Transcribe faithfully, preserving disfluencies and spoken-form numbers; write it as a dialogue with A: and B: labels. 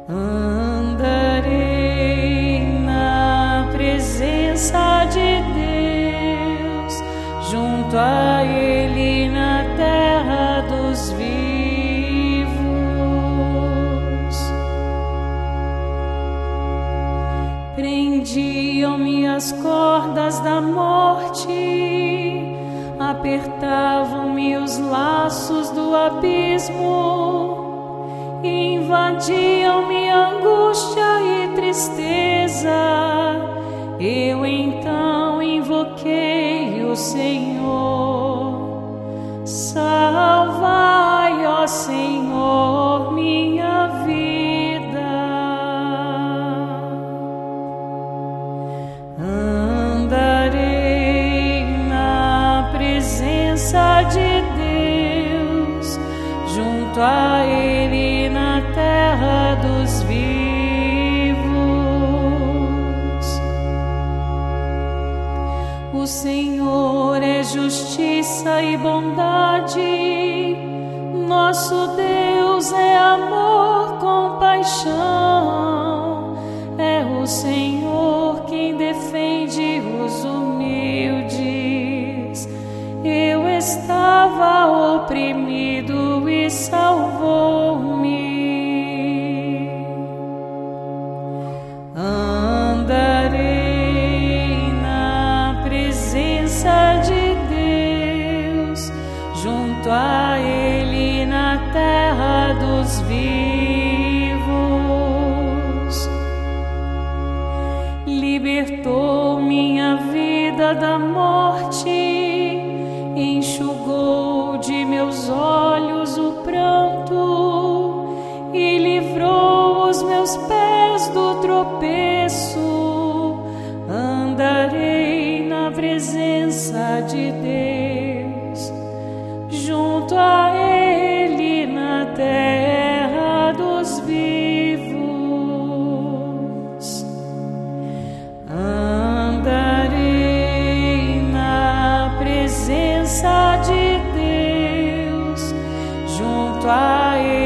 A: Andarei na presença de Deus, junto a Ele na terra dos vivos. Prendiam-me as cordas da morte, apertavam-me os laços do abismo, invadiam-me angústia e tristeza. Eu então invoquei o Senhor. Salvai, ó Senhor, minha vida. Andarei na presença de Deus, junto a Ele na terra dos vivos. O Senhor é justiça e bondade, nosso Deus é amor, compaixão. É o Senhor quem defende os humildes. Eu estava oprimido e salvou-me. Andarei na presença de Deus, junto a Ele na terra dos vivos. Libertou minha vida da morte, enxugou de meus olhos o pranto e livrou os meus pés do tropeço. Andarei na presença de Deus, junto a Ele na terra dos vivos. Andarei na presença de Deus, junto a Ele